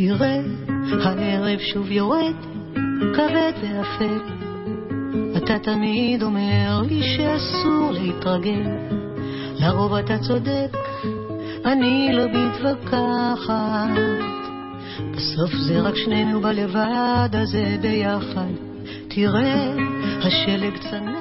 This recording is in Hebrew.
תראה, הערב שוב יורד, כבד ואפל. אתה תמיד אומר לי שאסור להתרגל. לרוב אתה צודק, אני לא מתווכחת. בסוף זה רק שנינו בלבד הזה ביחד. תראה, השלג צנוע